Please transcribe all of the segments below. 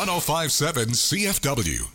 1057 CFW.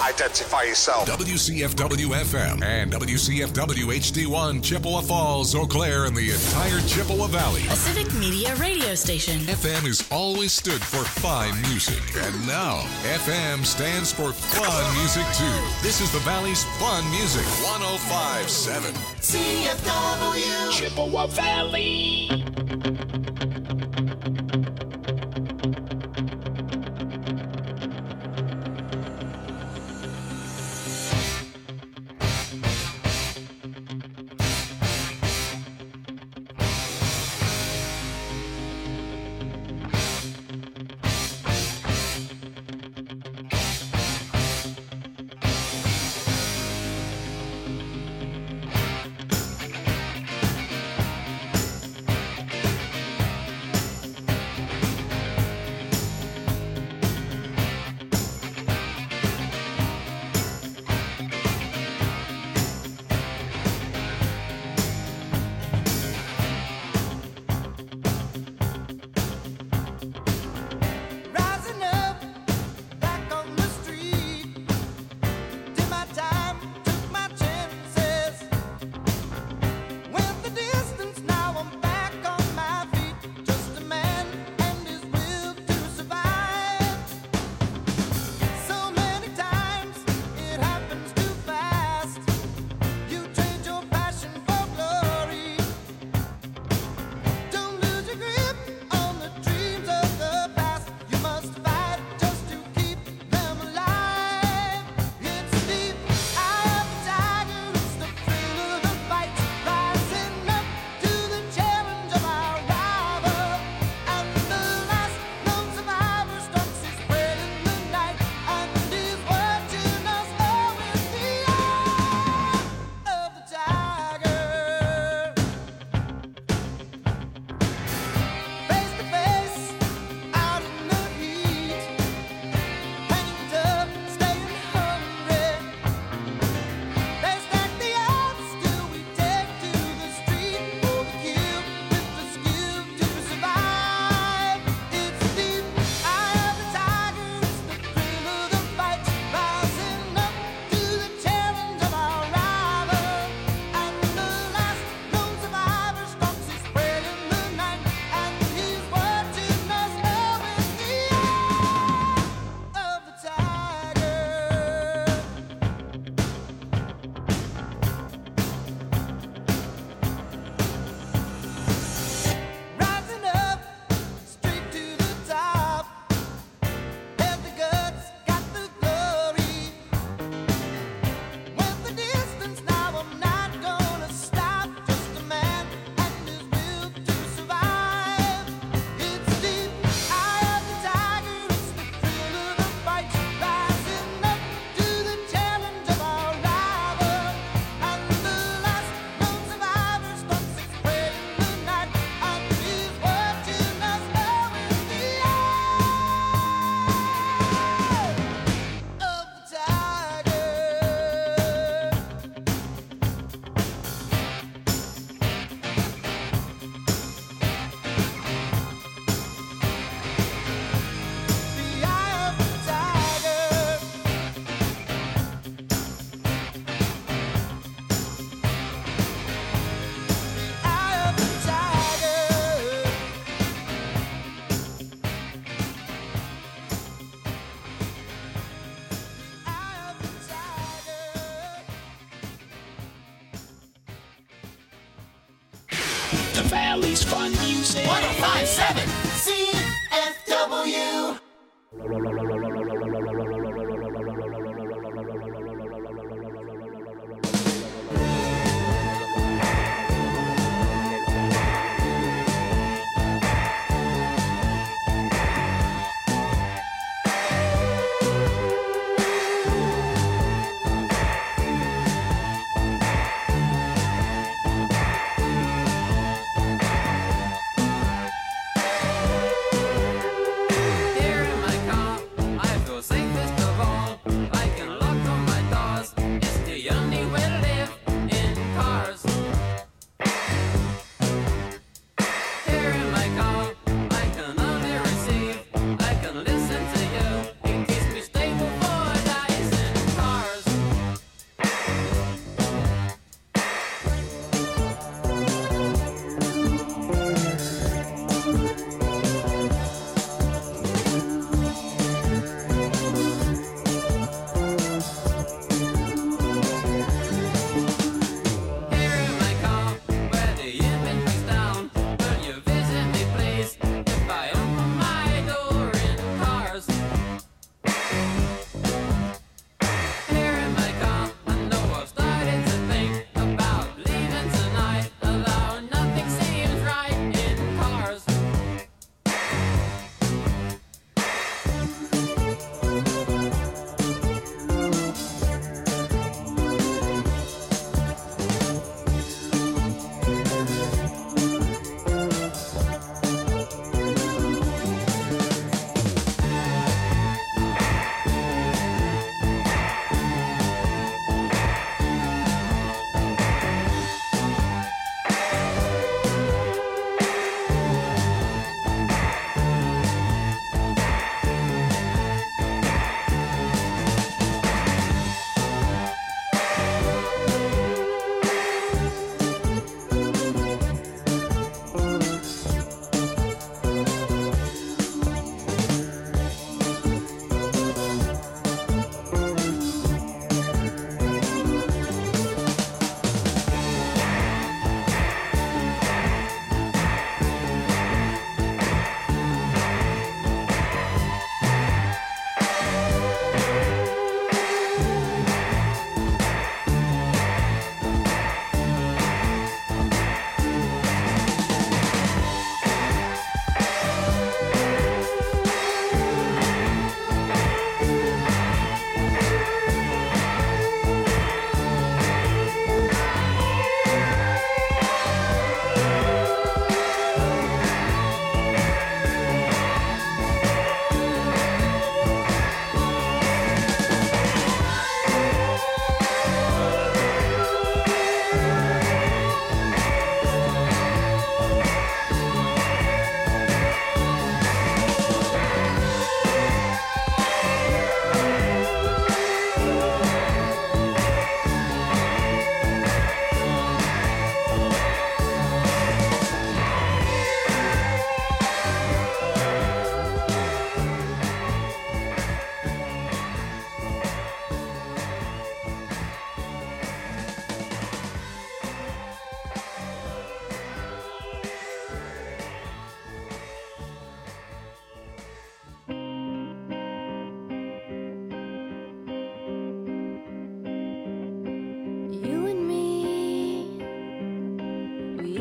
Identify yourself. WCFW FM and WCFW HD1 Chippewa Falls, Eau Claire, and the entire Chippewa Valley. A civic media radio station. FM has always stood for fine music. And now, FM stands for fun music too. This is the Valley's fun music. 105.7 CFW Chippewa Valley. The Valley's fun music. 105.7 CFW.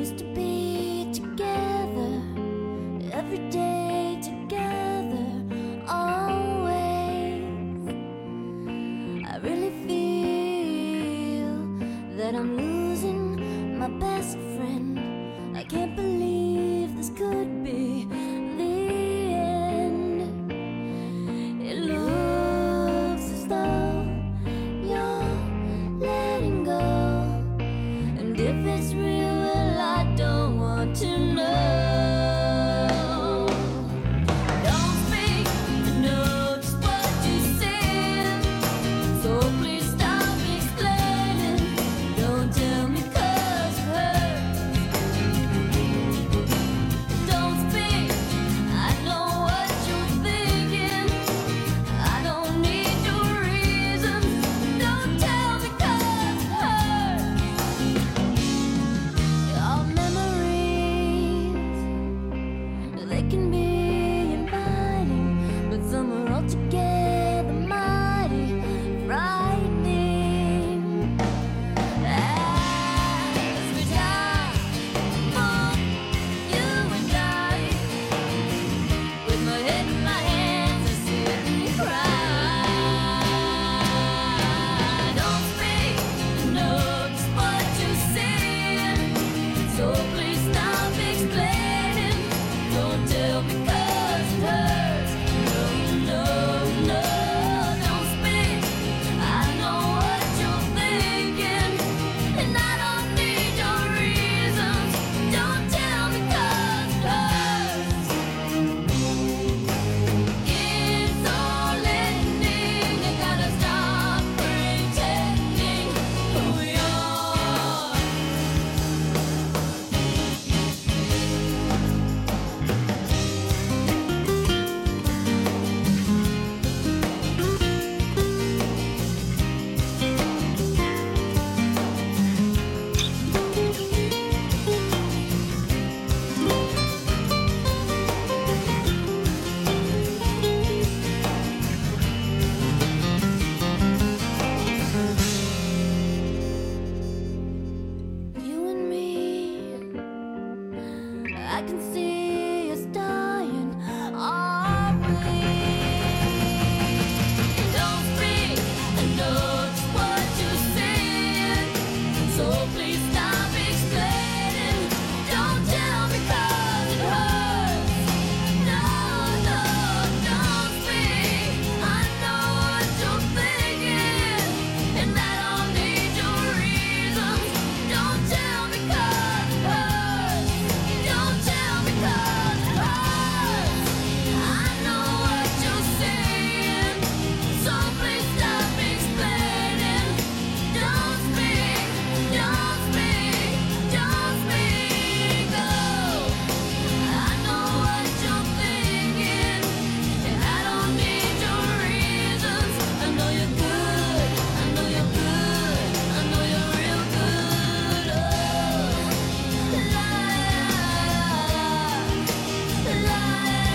used to be together, every day together, always. I really feel that I'm losing my best friend. I can't believe this could be the end. It looks as though you're letting go, and if it's real, well, I don't want to know. Don't speak, I know just what you said, so please stop explaining. Don't tell me 'cause it hurts. Don't speak, I know what you're thinking. I don't need your reasons. Don't tell me 'cause it hurts. Our memories, they can be inviting, but some are altogether mighty frightening. As we die, both you and I, with my head in my hands, I sit and cry. Don't speak, I know just what you said, so please stop explaining. Don't tell me 'cause it hurts. No, no, no, don't speak. I know what you're thinking, and I don't need your reasons. Don't tell me 'cause it hurts. It's all ending. You gotta stop pretending who you are. You and me, I can see us dying, are we? Don't speak, I know just what you said, so please stop explaining. Don't tell me 'cause it hurts. No, no, don't speak. I know what you're thinking, and I don't need your reasons. Don't tell me 'cause it hurts. Don't tell me 'cause it hurts. I know what you're saying, so please stop explaining. Don't speak, don't speak, don't speak. Oh, I know what you're thinking, and I don't need your reasons. I know you're good, I know you're good, I know you're real good. Oh, la la la.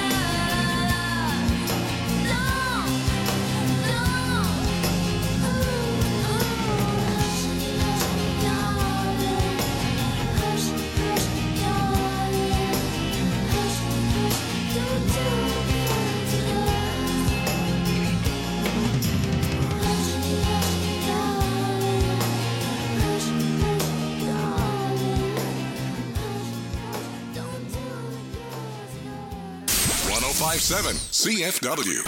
Don't tell me 1057 CFW.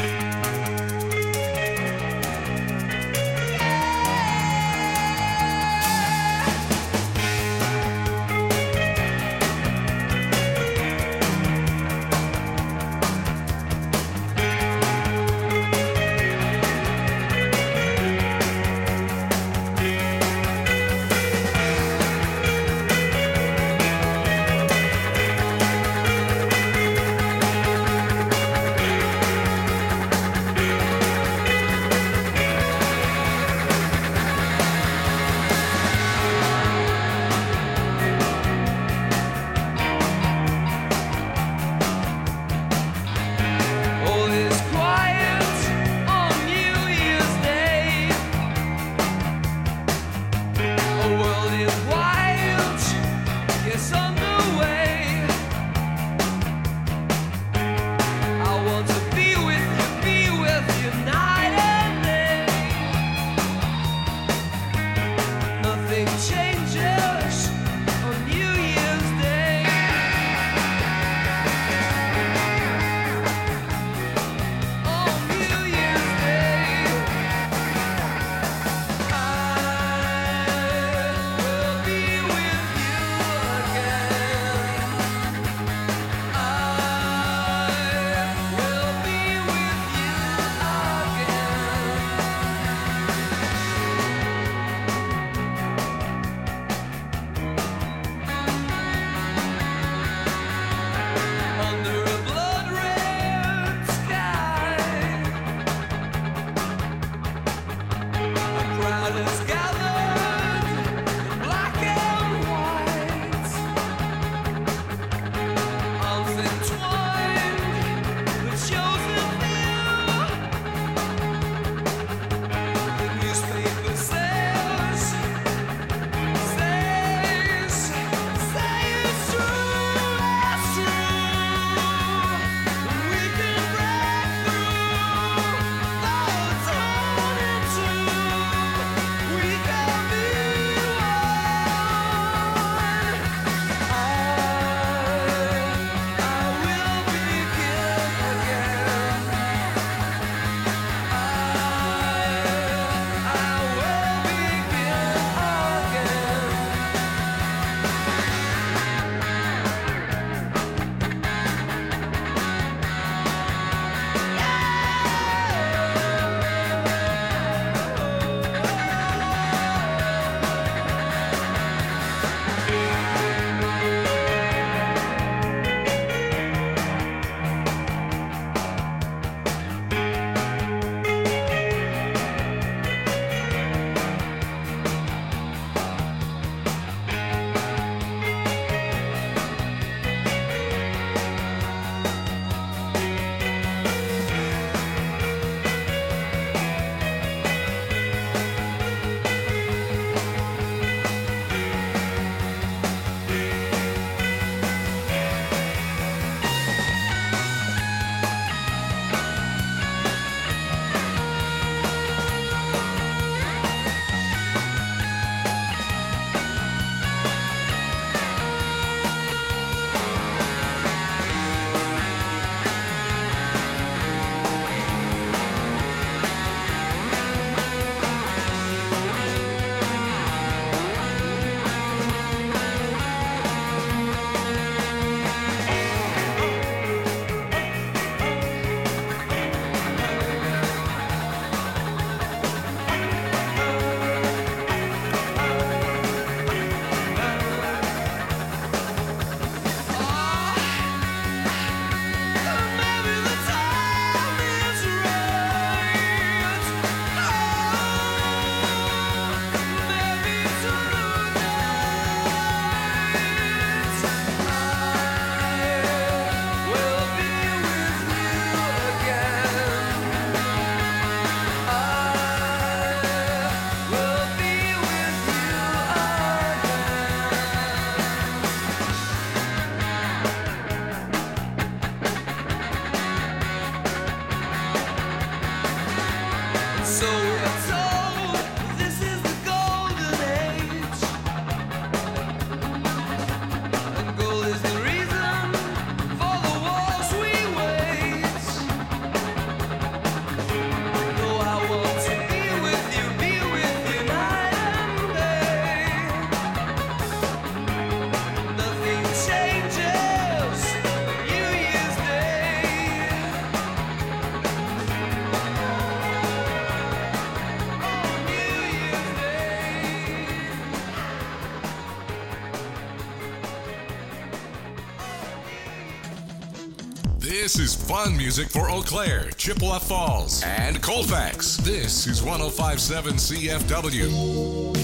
This is fun music for Eau Claire, Chippewa Falls, and Colfax. This is 105.7 CFW.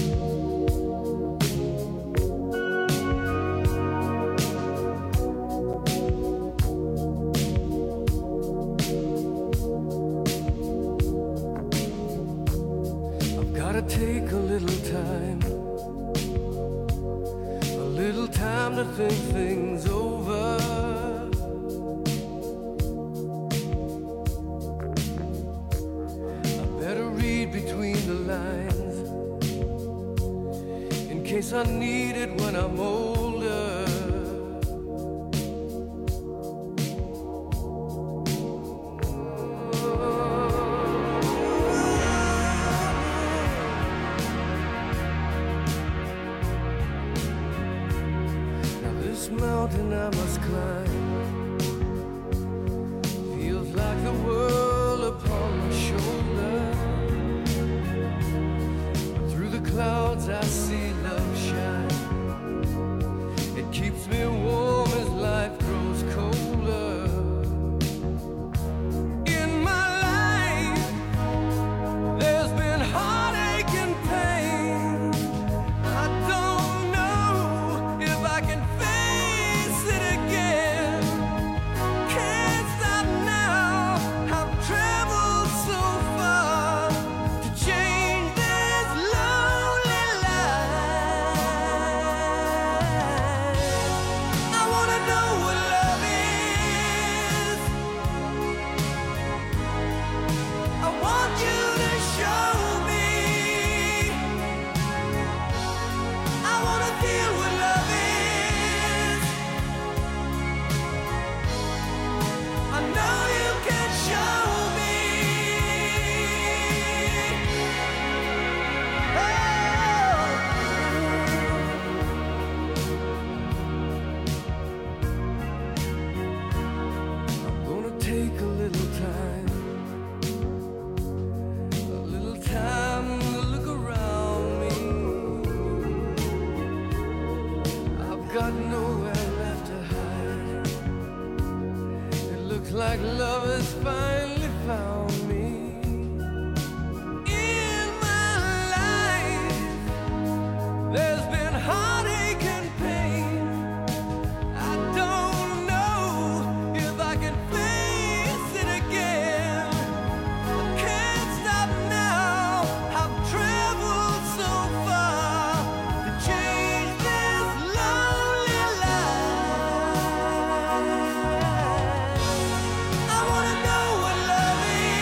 Take a little time to think things over. I better read between the lines in case I need it when I'm older. Mountain I must climb feels like the world upon my shoulder. Through the clouds I see love shine. It keeps me warm as life grows colder. In my life there's been heartache and pain. I don't know if I can like love has finally found me. In my life there's been heartache and pain. I don't know if I can face it again. I can't stop now. I've traveled so far to change this lonely life. I wanna know what love is.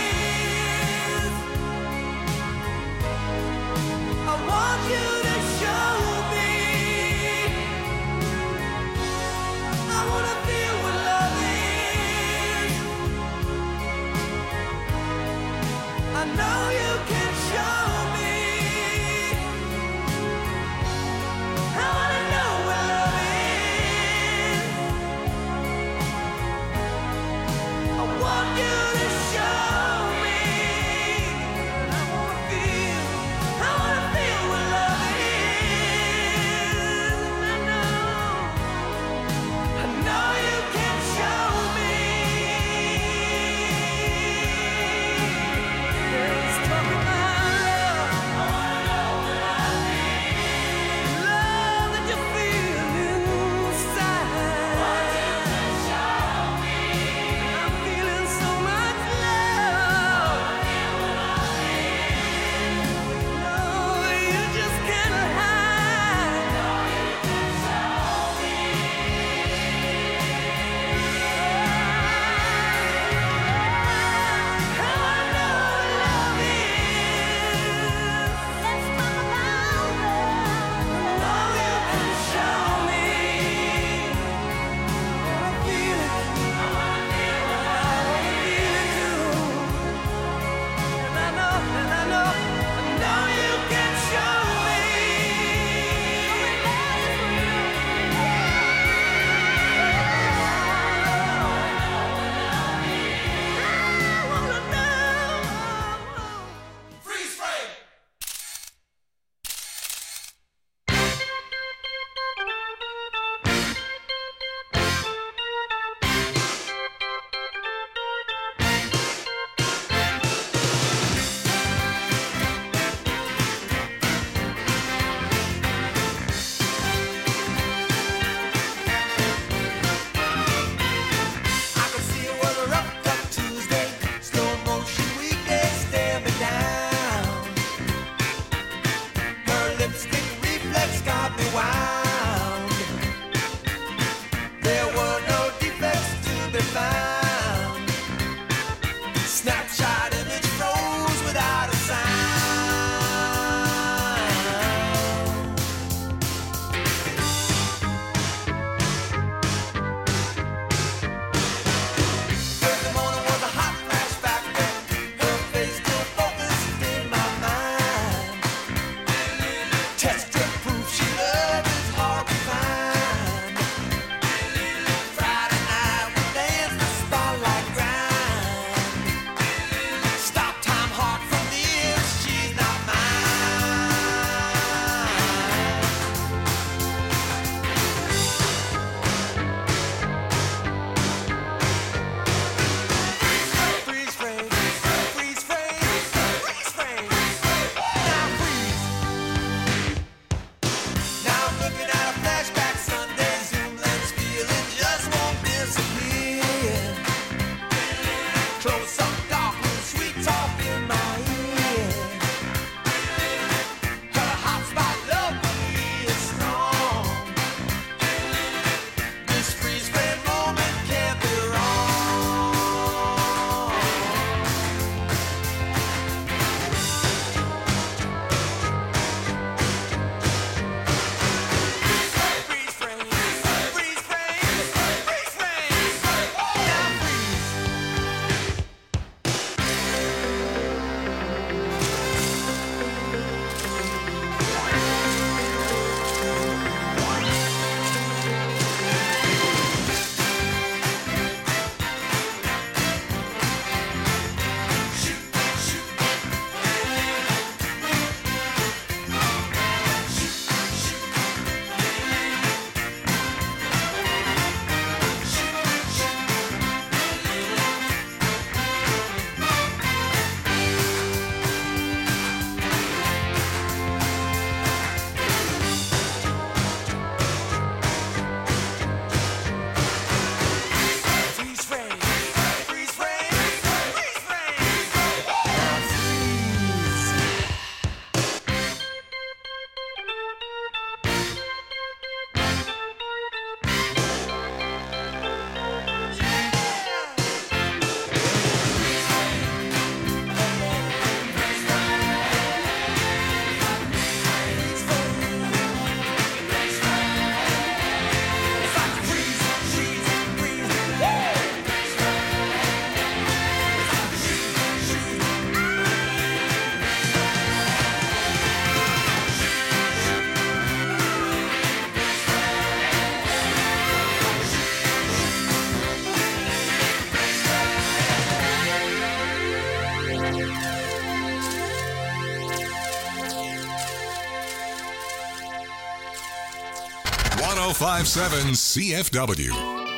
1057 CFW.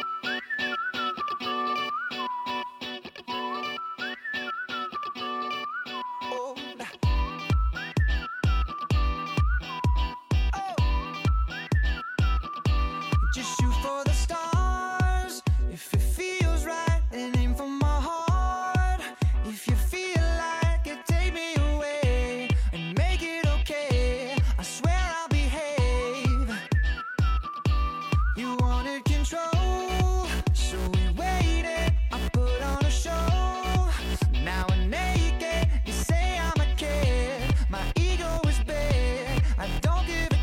Just shoot for the stars if it feels right, and aim for my heart. If you feel like it, take me away and make it okay. I swear I'll behave. You wanted control, so we waited. I put on a show. Now we're naked. You say I'm a kid. My ego is bad. I don't give a.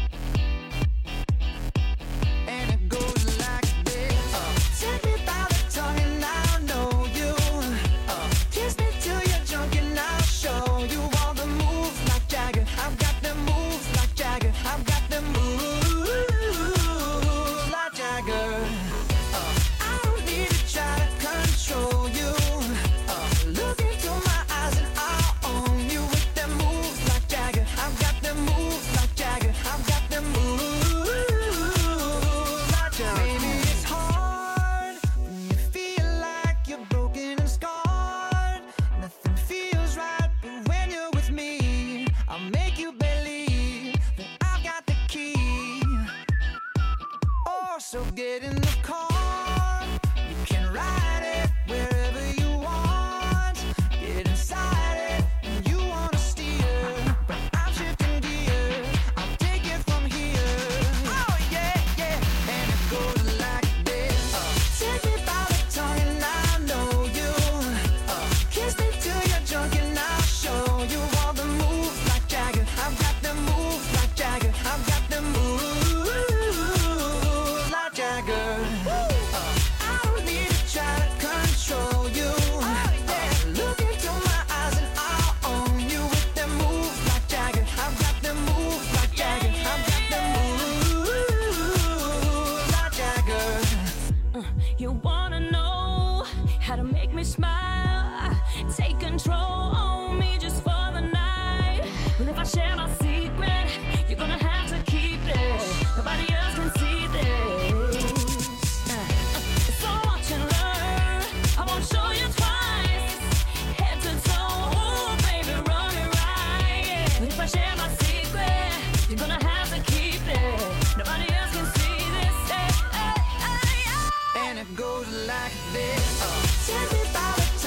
And it goes like this. Take me by the tongue and I'll know you. Kiss me till you're drunk and I'll show you all the moves like Jagger. I've got the moves like Jagger. I've got the moves like Jagger. I don't need to try to control you. Look into my eyes and I'll own you with them moves like Jagger. I've got the moves like Jagger. I've got the moves like Jagger. Maybe it's hard when you feel like you're broken and scarred. Nothing feels right, but when you're with me, I'll make you believe that I've got the key. Oh, so get in the car. You can ride it wherever you want. Get inside it and you wanna steer, but I'm shifting gears. I'll take it from here. Oh yeah, yeah. And it goes like this. Take me by the tongue and I know you. Kiss me till you're drunk and I'll show you all the moves like Jagger. I've got the moves like Jagger. I've got the moves like Jagger. I don't need to try to control you. Look into my eyes and I'll own you with them moves like Jagger. I've got the moves like Jagger. I've got the moves like Jagger. You wanna know how to make me smile? Take control on me just for the night. Well, if I share my secret, you're gonna have to keep it. Nobody else can see this. So watch and learn. I won't show you twice. Head to toe, ooh, baby, run it right. But if I share my secret, you're gonna have to keep it. Nobody else can see this. And it goes like this. Take me by the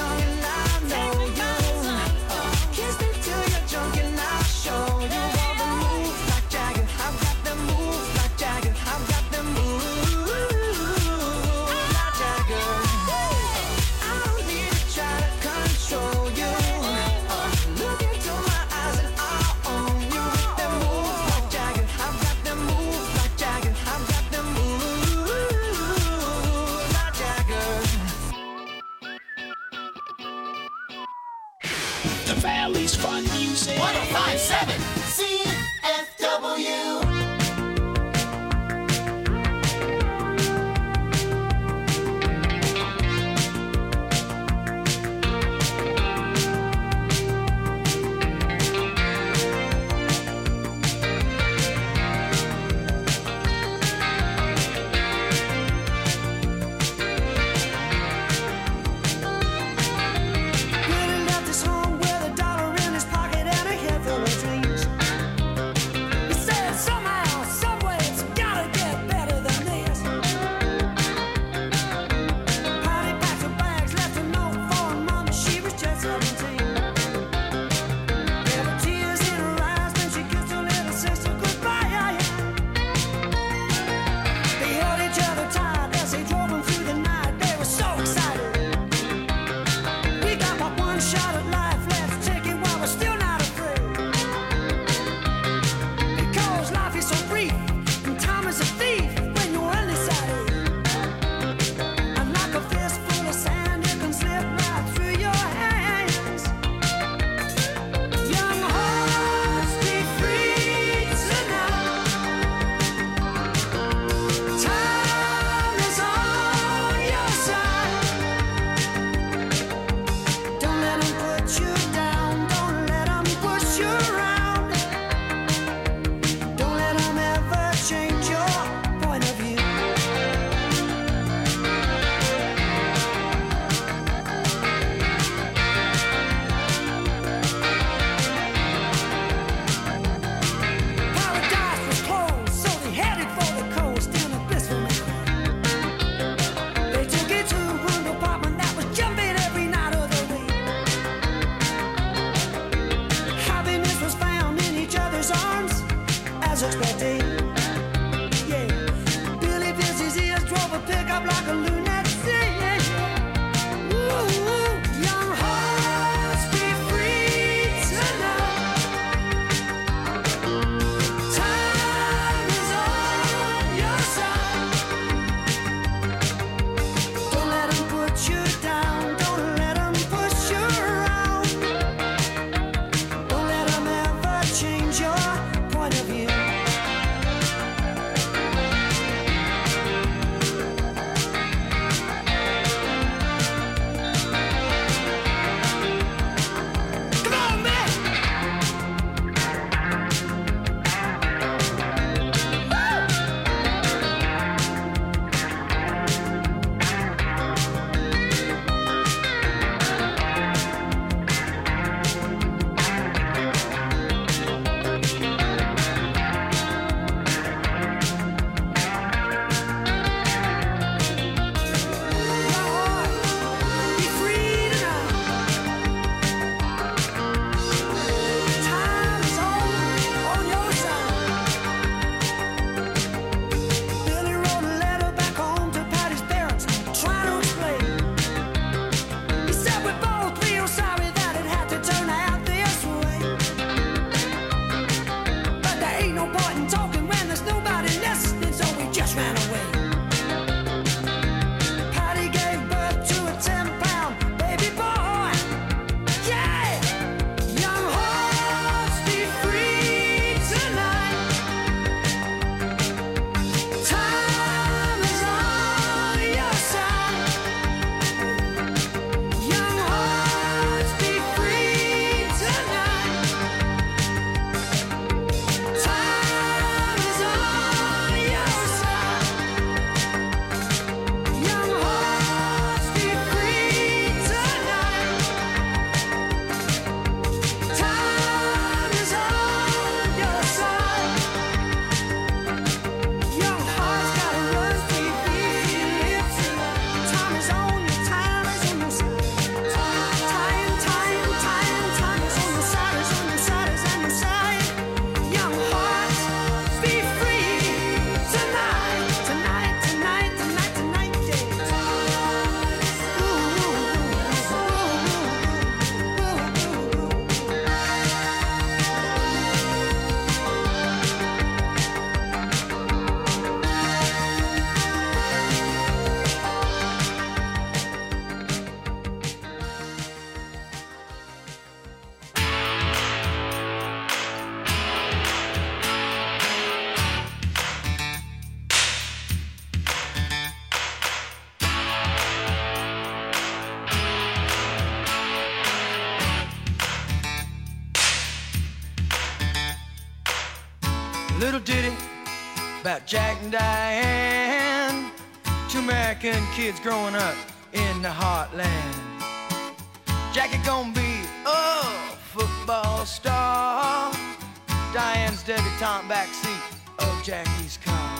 little ditty about Jack and Diane, two American kids growing up in the heartland. Jackie gonna be a football star, Diane's debutante backseat of Jackie's car.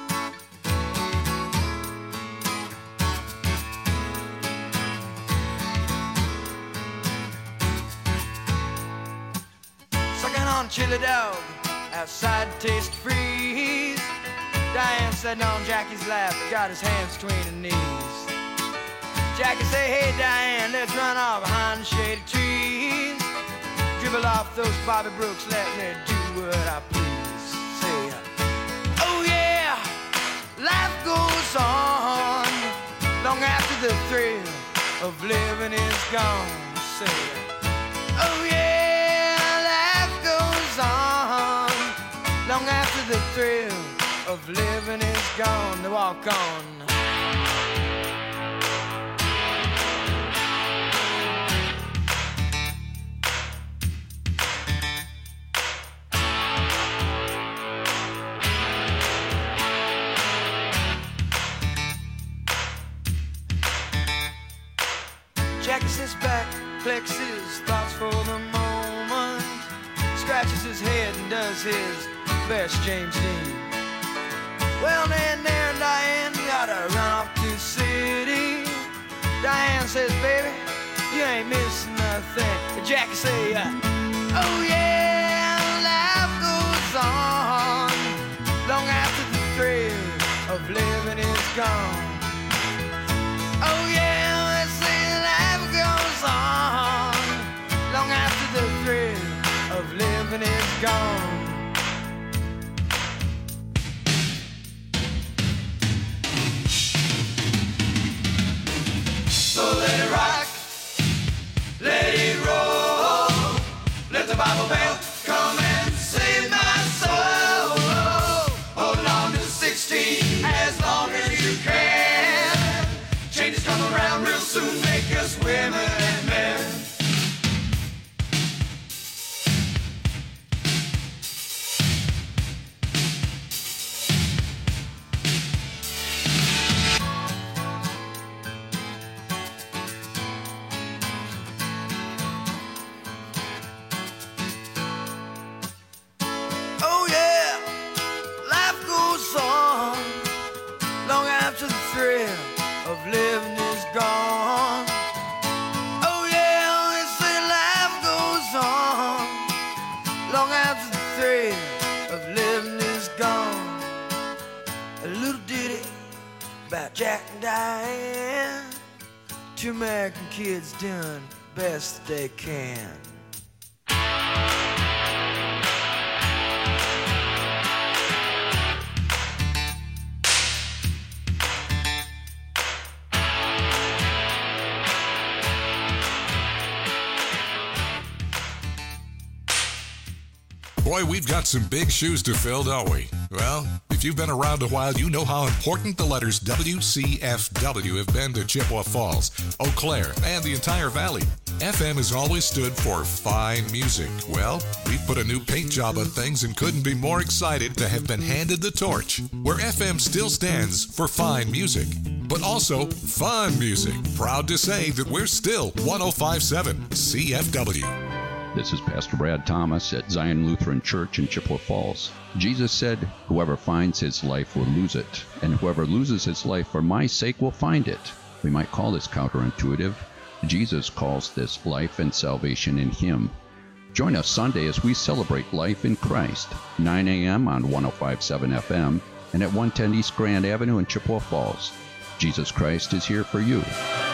Sucking on chili dog outside Taste Freeze, Diane sitting on Jackie's lap, got his hands between her knees. Jackie say, hey Diane, let's run off behind the shady trees, dribble off those Bobby Brooks, let me do what I please. Say, oh yeah, life goes on long after the thrill of living is gone. Say, oh yeah, life goes on long after the thrill of living is gone. To walk on. Jackie sits back, collects his thoughts for the moment, scratches his head and does his best James Dean. Well, then there, Diane, you gotta run off to the city. Diane says, baby, you ain't missing nothing. Jackie say, oh yeah, life goes on long after the thrill of living is gone. Oh yeah, they say life goes on long after the thrill of living is gone. So let it rock, let it roll, let the Bible belt come and save my soul. Hold on to 16 as long as you can. Changes come around real soon, make us women and men. Oh yeah, life goes on long after the thrill of living is gone. Oh yeah, they say life goes on long after the thrill of living is gone. A little ditty about Jack and Diane, two American kids doing best they can. Boy, we've got some big shoes to fill, don't we? Well, if you've been around a while, you know how important the letters WCFW have been to Chippewa Falls, Eau Claire, and the entire valley. FM has always stood for fine music. Well, we've put a new paint job on things and couldn't be more excited to have been handed the torch, where FM still stands for fine music, but also fun music. Proud to say that we're still 105.7 CFW. This is Pastor Brad Thomas at Zion Lutheran Church in Chippewa Falls. Jesus said, whoever finds his life will lose it, and whoever loses his life for my sake will find it. We might call this counterintuitive. Jesus calls this life and salvation in him. Join us Sunday as we celebrate life in Christ, 9 a.m. on 105.7 FM and at 110 East Grand Avenue in Chippewa Falls. Jesus Christ is here for you.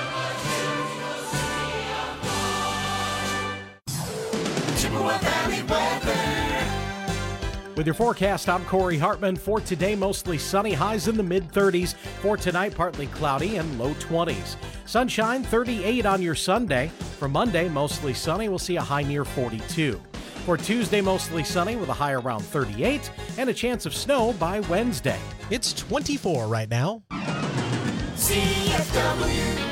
With your forecast, I'm Corey Hartman. For today, mostly sunny, highs in the mid-30s. For tonight, partly cloudy and low 20s. Sunshine, 38 on your Sunday. For Monday, mostly sunny, we'll see a high near 42. For Tuesday, mostly sunny with a high around 38 and a chance of snow by Wednesday. It's 24 right now. CFW.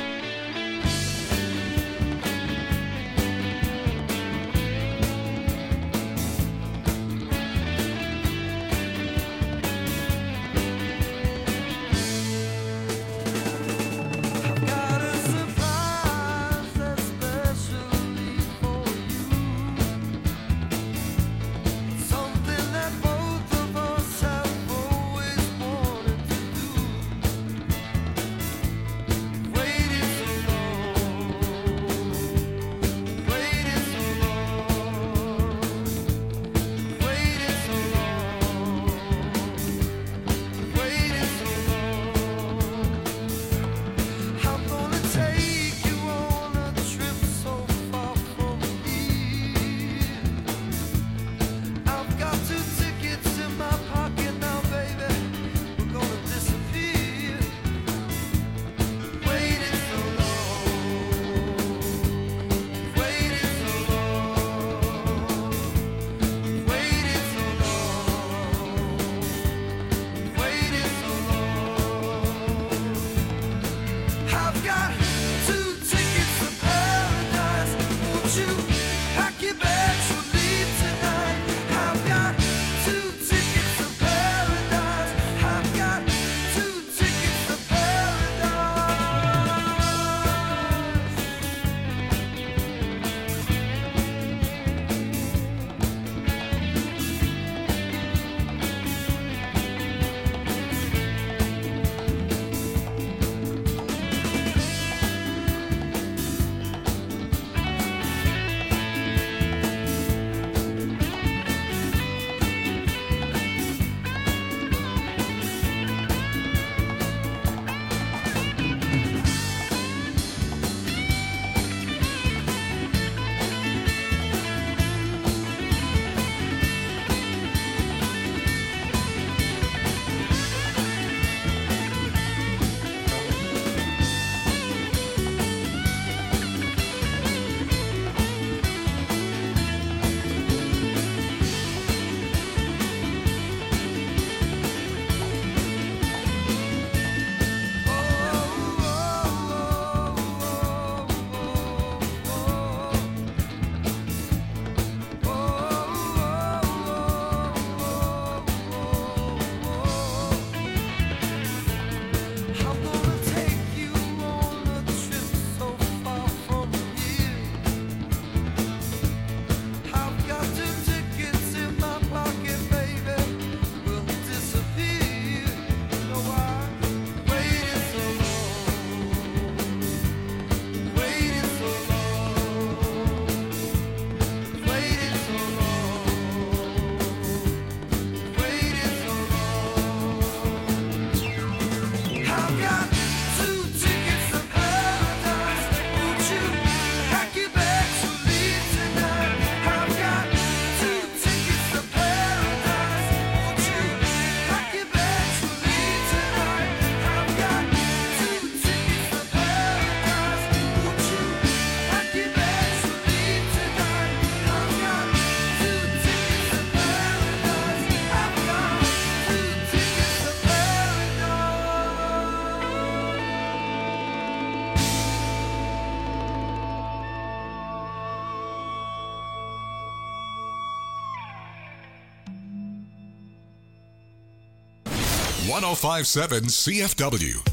1057 CFW.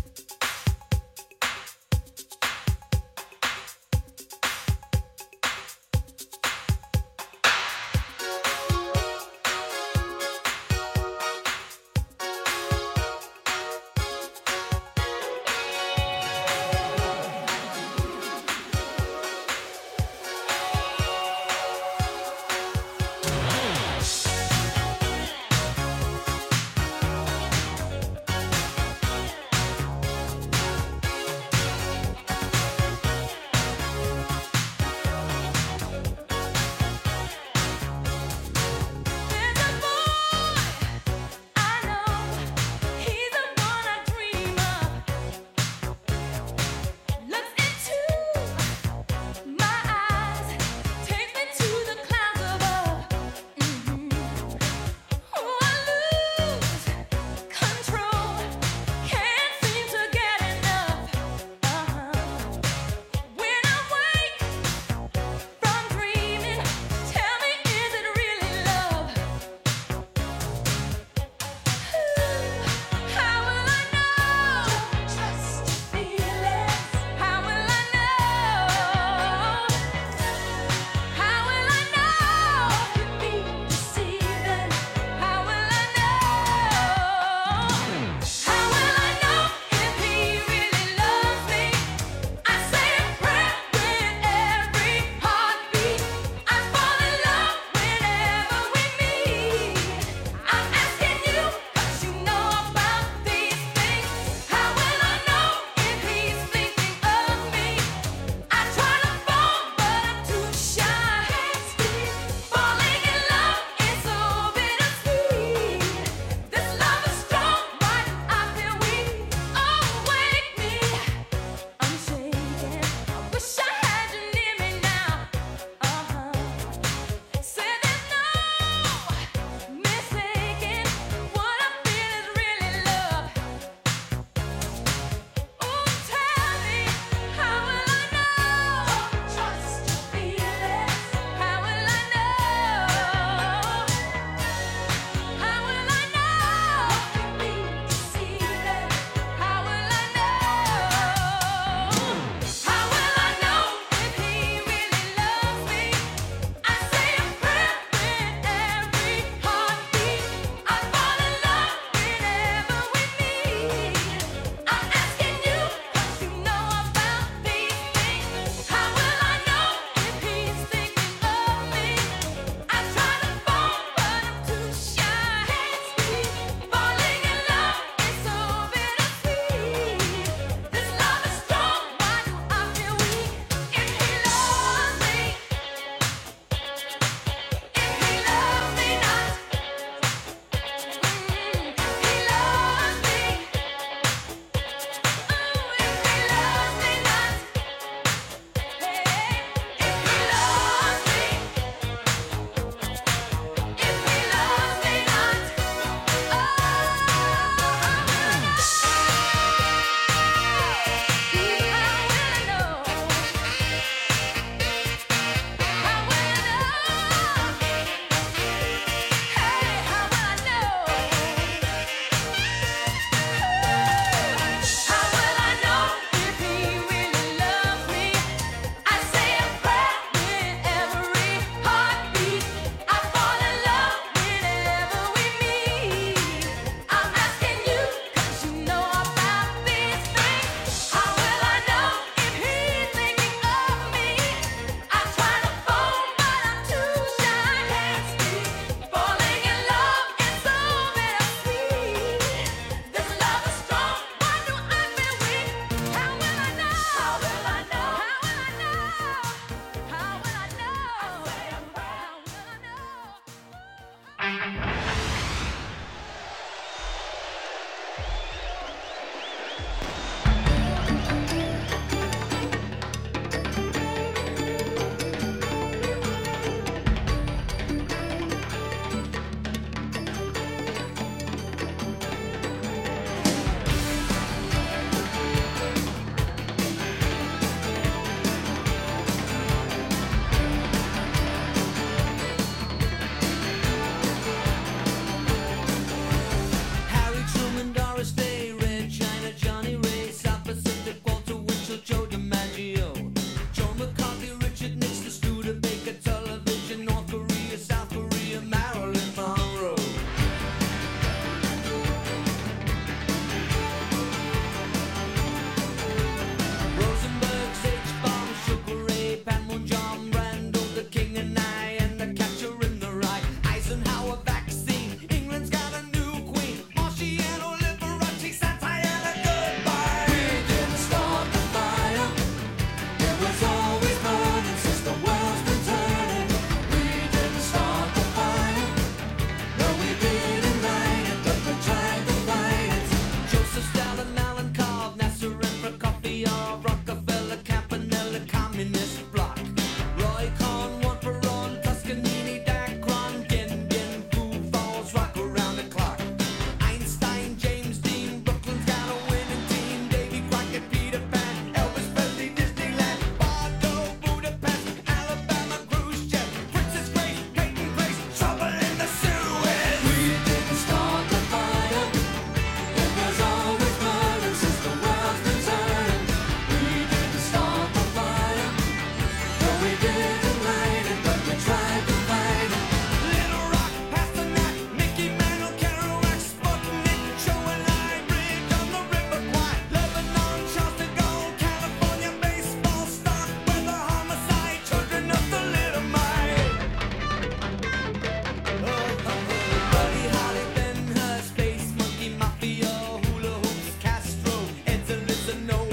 to know